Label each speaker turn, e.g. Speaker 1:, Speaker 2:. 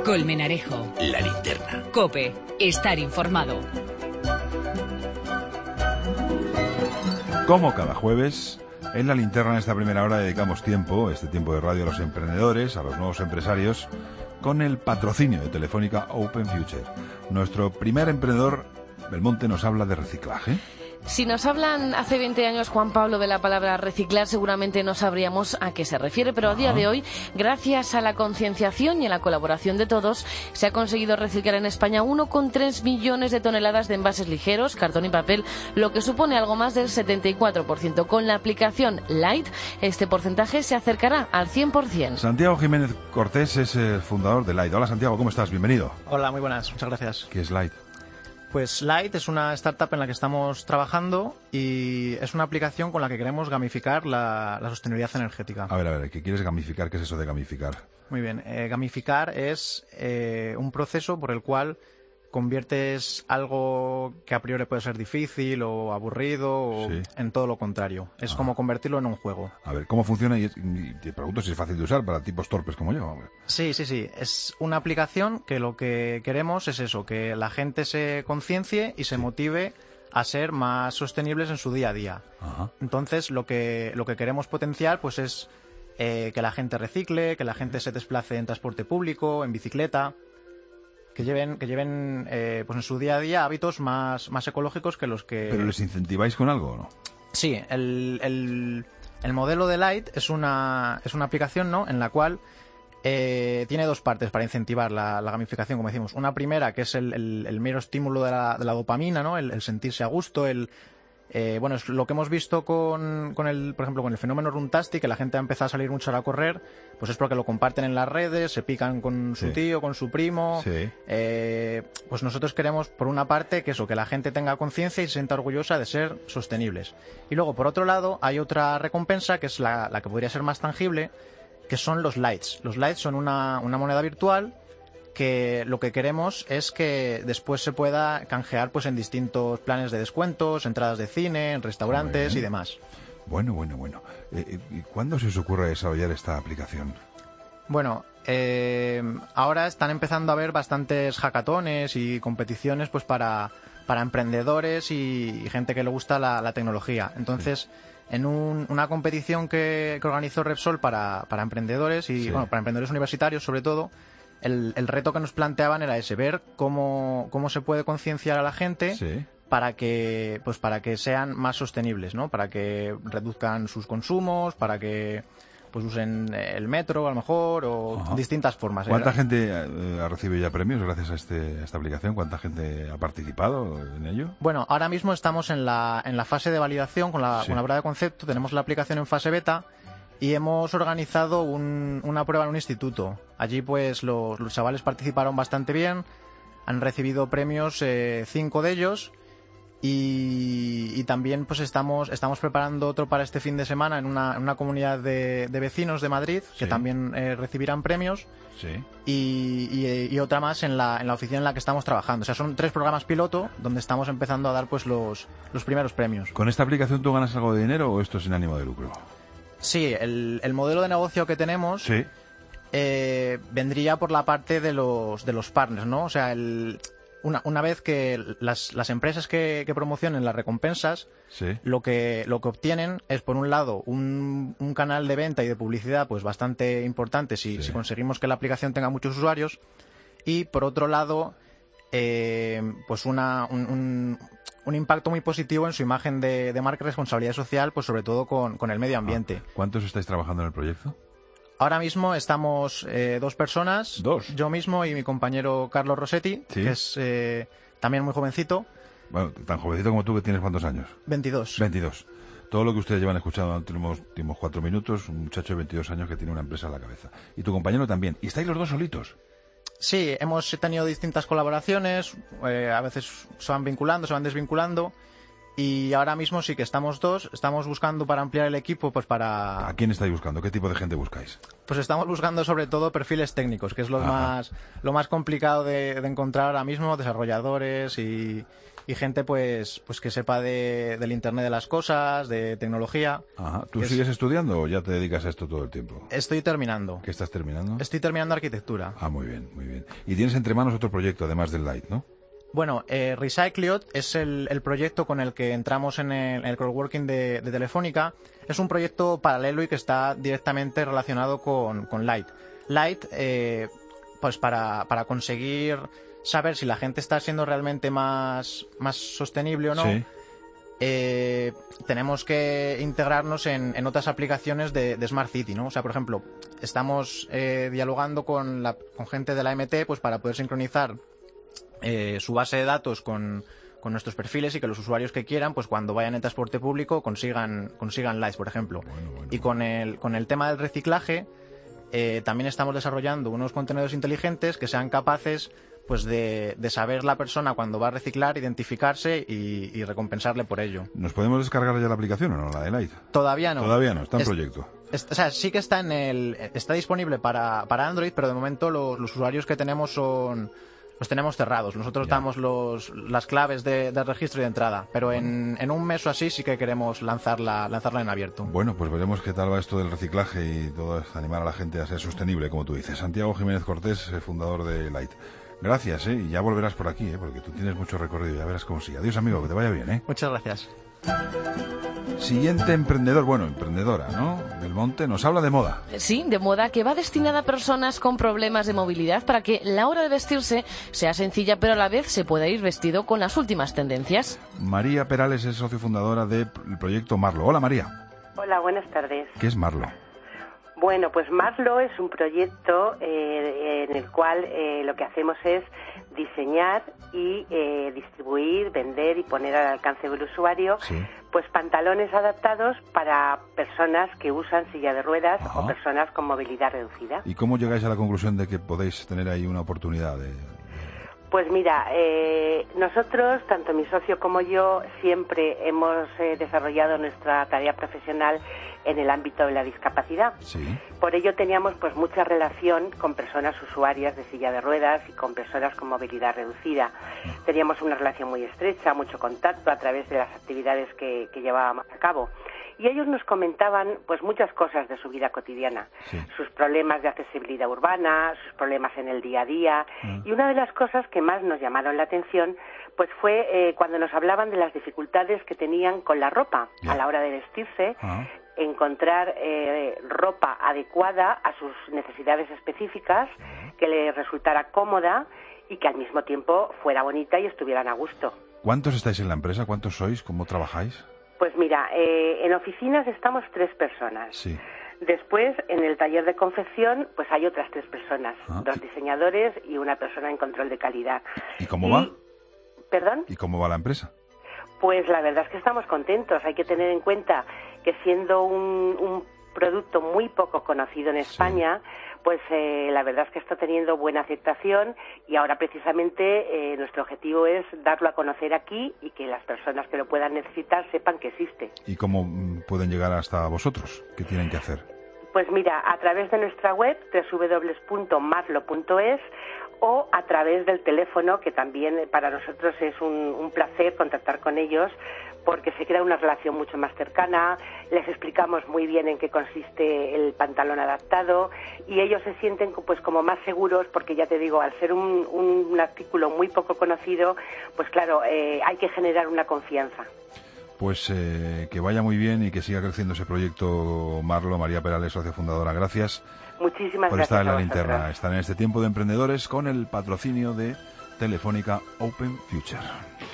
Speaker 1: Colmenarejo.
Speaker 2: La Linterna.
Speaker 1: COPE. Estar informado.
Speaker 3: Como cada jueves, en La Linterna, en esta primera hora, dedicamos este tiempo de radio, a los emprendedores, a los nuevos empresarios, con el patrocinio de Telefónica Open Future. Nuestro primer emprendedor, Belmonte, nos habla de reciclaje.
Speaker 4: Si nos hablan hace 20 años, Juan Pablo, de la palabra reciclar, seguramente no sabríamos a qué se refiere, pero a día de hoy, gracias a la concienciación y a la colaboración de todos, se ha conseguido reciclar en España 1,3 millones de toneladas de envases ligeros, cartón y papel, lo que supone algo más del 74%. Con la aplicación Light, este porcentaje se acercará al 100%.
Speaker 3: Santiago Jiménez Cortés es el fundador de Light. Hola, Santiago, ¿cómo estás? Bienvenido.
Speaker 5: Hola, muy buenas, muchas gracias.
Speaker 3: ¿Qué es Light?
Speaker 5: Pues Light es una startup en la que estamos trabajando y es una aplicación con la que queremos gamificar la sostenibilidad energética.
Speaker 3: A ver, ¿qué quieres gamificar? ¿Qué es eso de gamificar?
Speaker 5: Muy bien, gamificar es un proceso por el cual conviertes algo que a priori puede ser difícil o aburrido o en todo lo contrario. Es como convertirlo en un juego.
Speaker 3: A ver, ¿cómo funciona? Y te pregunto si es fácil de usar para tipos torpes como yo.
Speaker 5: Sí. Es una aplicación que lo que queremos es eso, que la gente se conciencie y se motive a ser más sostenibles en su día a día. Ajá. Entonces, lo que queremos potenciar pues es que la gente recicle, que la gente se desplace en transporte público, en bicicleta, que lleven pues en su día a día hábitos más ecológicos que los que...
Speaker 3: ¿Pero les incentiváis con algo o no?
Speaker 5: Sí, el modelo de Light es una aplicación, ¿no?, en la cual tiene dos partes para incentivar la gamificación, como decimos. Una primera, que es el mero estímulo de la dopamina, ¿no?, el sentirse a gusto, bueno, es lo que hemos visto por ejemplo, con el fenómeno Runtastic, que la gente ha empezado a salir mucho a correr, pues es porque lo comparten en las redes, se pican con su tío, con su primo. Sí. Pues nosotros queremos, por una parte, que la gente tenga conciencia y se sienta orgullosa de ser sostenibles. Y luego, por otro lado, hay otra recompensa, que es la que podría ser más tangible, que son los lights. Los lights son una moneda virtual que lo que queremos es que después se pueda canjear pues en distintos planes de descuentos, entradas de cine, en restaurantes y demás.
Speaker 3: Bueno. ¿Y cuándo se os ocurre desarrollar esta aplicación?
Speaker 5: Bueno, ahora están empezando a haber bastantes hackatones y competiciones pues para emprendedores y gente que le gusta la tecnología. Entonces, en una competición que organizó Repsol para emprendedores y para emprendedores universitarios sobre todo, el reto que nos planteaban era ese, ver cómo se puede concienciar a la gente para que sean más sostenibles, ¿no? Para que reduzcan sus consumos, para que pues usen el metro a lo mejor o distintas formas.
Speaker 3: ¿Cuánta gente ha recibido ya premios gracias a esta aplicación? ¿Cuánta gente ha participado en ello?
Speaker 5: Bueno, ahora mismo estamos en la fase de validación con la prueba de concepto. Tenemos la aplicación en fase beta y hemos organizado una prueba en un instituto. Allí pues los chavales participaron bastante bien, han recibido premios 5 de ellos y también pues estamos preparando otro para este fin de semana en una comunidad de vecinos de Madrid que también recibirán premios y otra más en la oficina en la que estamos trabajando. O sea, son 3 programas piloto donde estamos empezando a dar pues los primeros premios.
Speaker 3: ¿Con esta aplicación tú ganas algo de dinero o esto es sin ánimo de lucro?
Speaker 5: Sí, el modelo de negocio que tenemos vendría por la parte de los partners, ¿no? O sea, una vez que las empresas que promocionen las recompensas, lo que obtienen es, por un lado, un canal de venta y de publicidad pues bastante importante si conseguimos que la aplicación tenga muchos usuarios, y por otro lado pues un impacto muy positivo en su imagen de marca y responsabilidad social, pues sobre todo con el medio ambiente.
Speaker 3: ¿Cuántos estáis trabajando en el proyecto?
Speaker 5: Ahora mismo estamos 2 personas, yo mismo y mi compañero Carlos Rossetti, que es también muy jovencito.
Speaker 3: Bueno, tan jovencito como tú, que tienes ¿cuántos años?
Speaker 5: 22.
Speaker 3: Todo lo que ustedes llevan escuchando en los últimos 4 minutos, un muchacho de 22 años que tiene una empresa en la cabeza. Y tu compañero también. ¿Y estáis los dos solitos?
Speaker 5: Sí, hemos tenido distintas colaboraciones, a veces se van vinculando, se van desvinculando, Y ahora mismo sí que estamos dos, estamos buscando para ampliar el equipo, pues para...
Speaker 3: ¿A quién estáis buscando? ¿Qué tipo de gente buscáis?
Speaker 5: Pues estamos buscando sobre todo perfiles técnicos, que es lo más complicado de encontrar ahora mismo, desarrolladores y gente pues que sepa del Internet de las cosas, de tecnología.
Speaker 3: Ajá. ¿Tú sigues estudiando o ya te dedicas a esto todo el tiempo?
Speaker 5: Estoy terminando.
Speaker 3: ¿Qué estás terminando?
Speaker 5: Estoy terminando arquitectura.
Speaker 3: Ah, muy bien, muy bien. Y tienes entre manos otro proyecto, además del Light, ¿no?
Speaker 5: Bueno, Recycliot es el proyecto con el que entramos en el coworking de Telefónica. Es un proyecto paralelo y que está directamente relacionado con Light. Light, pues para conseguir saber si la gente está siendo realmente más sostenible o no,
Speaker 3: sí.
Speaker 5: Tenemos que integrarnos en otras aplicaciones de Smart City, ¿no? O sea, por ejemplo, estamos dialogando con gente de la MT pues para poder sincronizar su base de datos con nuestros perfiles y que los usuarios que quieran, pues cuando vayan en transporte público consigan lights, por ejemplo. Bueno. Y con el tema del reciclaje, también estamos desarrollando unos contenedores inteligentes que sean capaces pues de saber la persona cuando va a reciclar, identificarse y recompensarle por ello.
Speaker 3: ¿Nos podemos descargar ya la aplicación o no, la de Light?
Speaker 5: Todavía no.
Speaker 3: Todavía no, está en proyecto.
Speaker 5: O sea, sí que está disponible para Android, pero de momento los usuarios que tenemos los tenemos cerrados. Nosotros damos las claves de registro y de entrada, pero en un mes o así sí que queremos lanzarla en abierto.
Speaker 3: Bueno, pues veremos qué tal va esto del reciclaje y todo esto, animar a la gente a ser sostenible, como tú dices. Santiago Jiménez Cortés, fundador de Light. Gracias, y ya volverás por aquí, porque tú tienes mucho recorrido, ya verás cómo sigue. Adiós, amigo, que te vaya bien,
Speaker 5: Muchas gracias.
Speaker 3: Siguiente emprendedor, emprendedora, ¿no? Belmonte nos habla de moda.
Speaker 4: Sí, de moda que va destinada a personas con problemas de movilidad para que la hora de vestirse sea sencilla, pero a la vez se pueda ir vestido con las últimas tendencias.
Speaker 3: María Perales es socio fundadora del proyecto Marlo. Hola, María.
Speaker 2: Hola, buenas tardes.
Speaker 3: ¿Qué es Marlo?
Speaker 2: Bueno, pues Marlo es un proyecto en el cual lo que hacemos es diseñar y distribuir, vender y poner al alcance del usuario pues pantalones adaptados para personas que usan silla de ruedas o personas con movilidad reducida.
Speaker 3: ¿Y cómo llegáis a la conclusión de que podéis tener ahí una oportunidad de...?
Speaker 2: Pues mira, nosotros, tanto mi socio como yo, siempre hemos desarrollado nuestra tarea profesional en el ámbito de la discapacidad.
Speaker 3: Sí.
Speaker 2: Por ello teníamos pues mucha relación con personas usuarias de silla de ruedas y con personas con movilidad reducida. Teníamos una relación muy estrecha, mucho contacto a través de las actividades que llevábamos a cabo. Y ellos nos comentaban pues muchas cosas de su vida cotidiana, sus problemas de accesibilidad urbana, sus problemas en el día a día, y una de las cosas que más nos llamaron la atención pues fue cuando nos hablaban de las dificultades que tenían con la ropa a la hora de vestirse, encontrar ropa adecuada a sus necesidades específicas, que les resultara cómoda y que al mismo tiempo fuera bonita y estuvieran a gusto.
Speaker 3: ¿Cuántos estáis en la empresa? ¿Cuántos sois? ¿Cómo trabajáis?
Speaker 2: Pues mira, en oficinas estamos 3 personas.
Speaker 3: Sí.
Speaker 2: Después, en el taller de confección, pues hay otras 3 personas, 2 diseñadores y una persona en control de calidad.
Speaker 3: ¿Y cómo va?
Speaker 2: ¿Perdón?
Speaker 3: ¿Y cómo va la empresa?
Speaker 2: Pues la verdad es que estamos contentos. Hay que tener en cuenta que siendo un producto muy poco conocido en España, pues la verdad es que está teniendo buena aceptación y ahora precisamente nuestro objetivo es darlo a conocer aquí y que las personas que lo puedan necesitar sepan que existe.
Speaker 3: ¿Y cómo pueden llegar hasta vosotros? ¿Qué tienen que hacer?
Speaker 2: Pues mira, a través de nuestra web www.marlo.es o a través del teléfono, que también para nosotros es un placer contactar con ellos porque se crea una relación mucho más cercana, les explicamos muy bien en qué consiste el pantalón adaptado y ellos se sienten pues como más seguros porque ya te digo, al ser un artículo muy poco conocido, pues claro, hay que generar una confianza.
Speaker 3: Pues que vaya muy bien y que siga creciendo ese proyecto Marlo. María Perales, socia fundadora, gracias.
Speaker 2: Muchísimas
Speaker 3: por
Speaker 2: gracias
Speaker 3: estar en la linterna, estar en este tiempo de emprendedores con el patrocinio de Telefónica Open Future.